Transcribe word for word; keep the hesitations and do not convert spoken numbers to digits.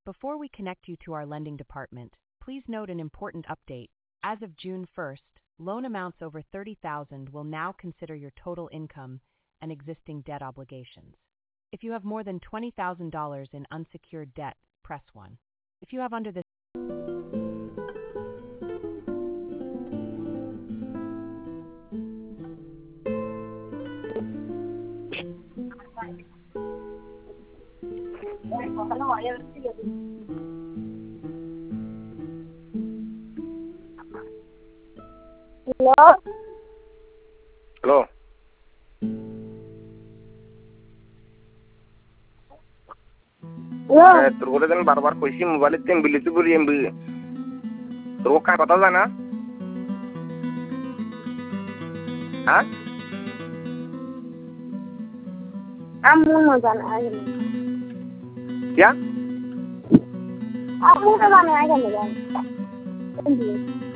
Before we connect you to our lending department, please note an important update. As of June first, loan amounts over thirty thousand dollars will now consider your total income and existing debt obligations. If you have more than twenty thousand dollars in unsecured debt, press one. If you have under this Hello? Hello. Hello? Eh, তোর কথা আমি বারবার কইছি মোবাইলে তেম বিলিতি করি MB তোর কার কথা জানা হ্যাঁ Amu no জানে আগে না। क्या Amu তো জানে আগে না জানে।